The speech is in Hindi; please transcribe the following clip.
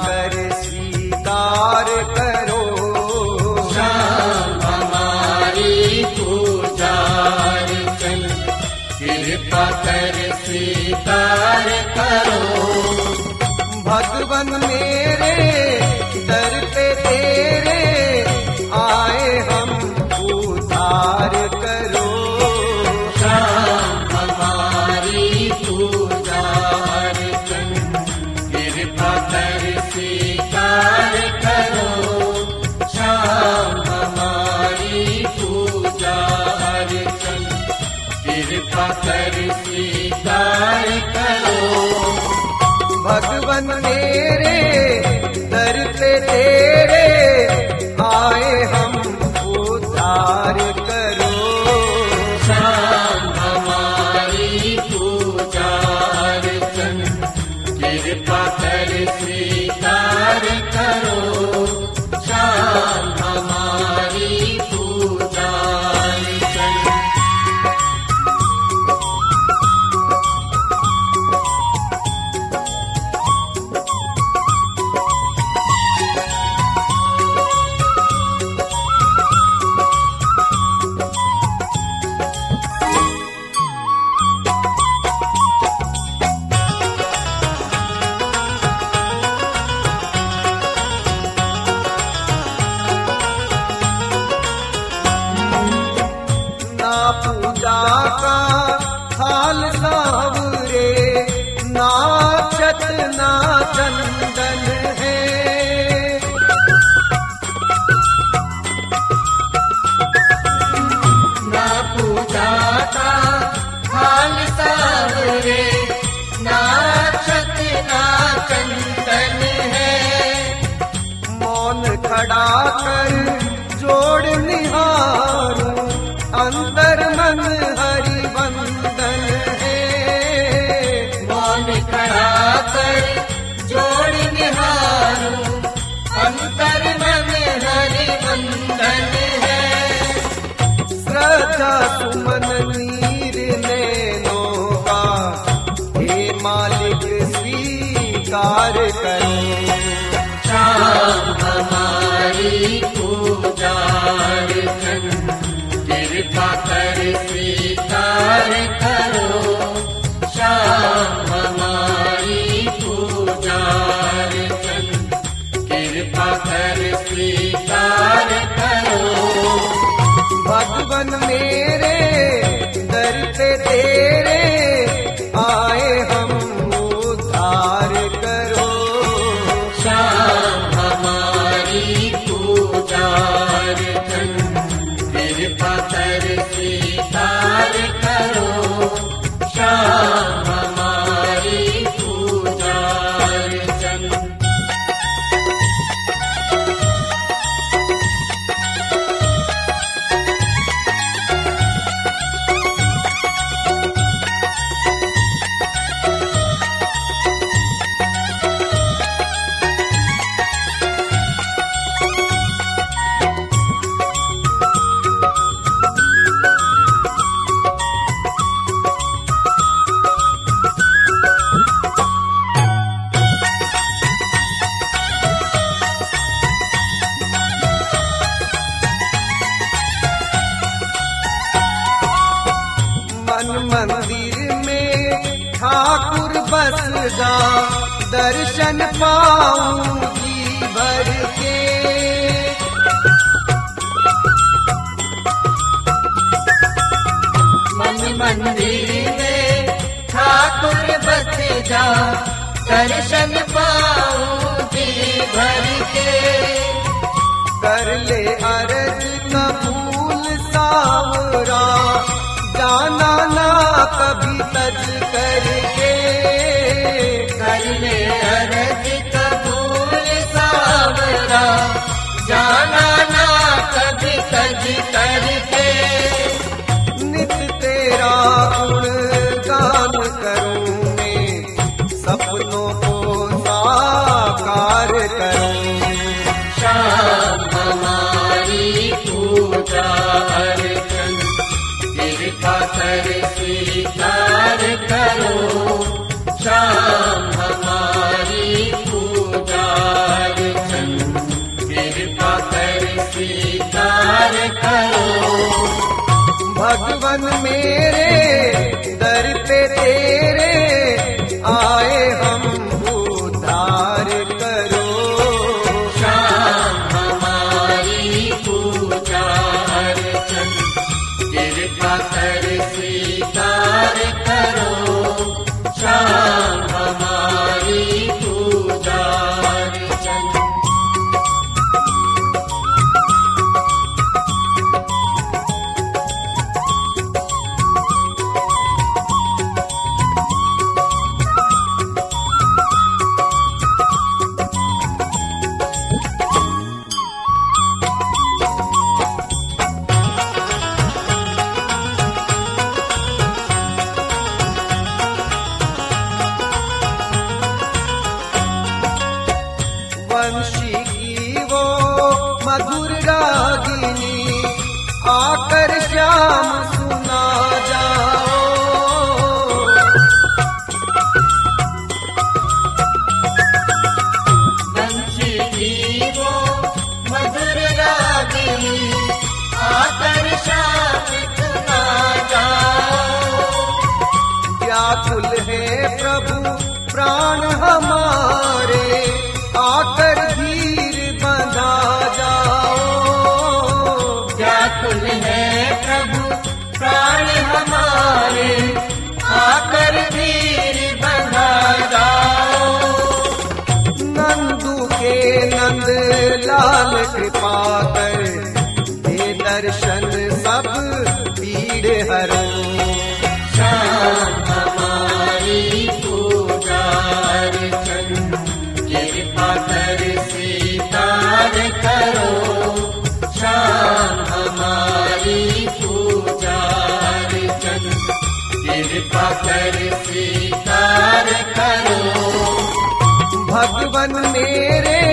कर स्वीकार करो। शाम हमारी पूजा अर्चन कृपा कर स्वीकार करो। भगवन मेरे दर पे तेरे आए हम उद्धार करो। शाम हमारी पूजा अर्चन कृपा कर स्वीकार करो। शाम हमारी पूजा अर्चन कृपा कर स्वीकार करो। भगवन मेरे दर पे तेरे आए हम उद्धार करो। शाम हमारी पूजा अर्चन कृपा कर स्वीकार करो। शाम हमारी पूजा अर्चन। ना पूजा का थाल सावरे, नाचत ना चंदन है। ना पूजा का थाल सावरे, नाचत ना चंदन है। मौन खड़ा कर जोड़ निहारूं, अंतर मन हरि वंदन है। मौन खड़ा कर जोड़ निहारूं, अंतर मन हरि वंदन है। श्रद्धा सुमन नीर नैनों का हे मालिक स्वीकार करो। शाम हमारी पूजा अर्चन कृपा कर स्वीकार करो। शाम हमारी पूजा अर्चन कृपा कर स्वीकार करो। भगवन मेरे दर पे तेरे आए हम उद्धार करो। शाम हमारी पूजा अर्चन कृपा कर स्वीकार करो। शाम हमारी पूजा अर्चन। मन मंदिर में ठाकुर बस जा, दर्शन पाऊं जी भर के। मन मंदिर में ठाकुर बस जा, दर्शन पाऊं जी भर के। कर ले अरज कबूल सावरा, जाना ना कभी तज करके। कर ले अरज कबूल सावरा, जाना ना कभी तज करके। नित तेरा गुण गान करूं मैं, सपनों को साकार करूं। शाम हमारी पूजा अर्चन कृपा कर स्वीकार करो। भगवन मेरे दर पे तेरे आए हम उद्धार करो। श्याम हमारी पूजा अर्चन कृपा कर स्वीकार करो। श्याम हमारी पूजा अर्चन। वंशी की वो मधुर रागिनी आकर श्याम सुना जाओ। वंशी की वो मधुर रागिनी आकर श्याम सुना जाओ। व्याकुल है प्रभु प्राण हमारे आकर धीर बंधा जाओ। व्याकुल है प्रभु प्राण हमारे आकर धीर बंधा जाओ। नंदू के नंद लाल कृपा कर दे दर्शन सब पीड़ हरो। श्याम हमारी पूजा अर्चन कृपा कर स्वीकार करो। श्याम हमारी पूजा अर्चन कृपा कर स्वीकार करो। भगवन मेरे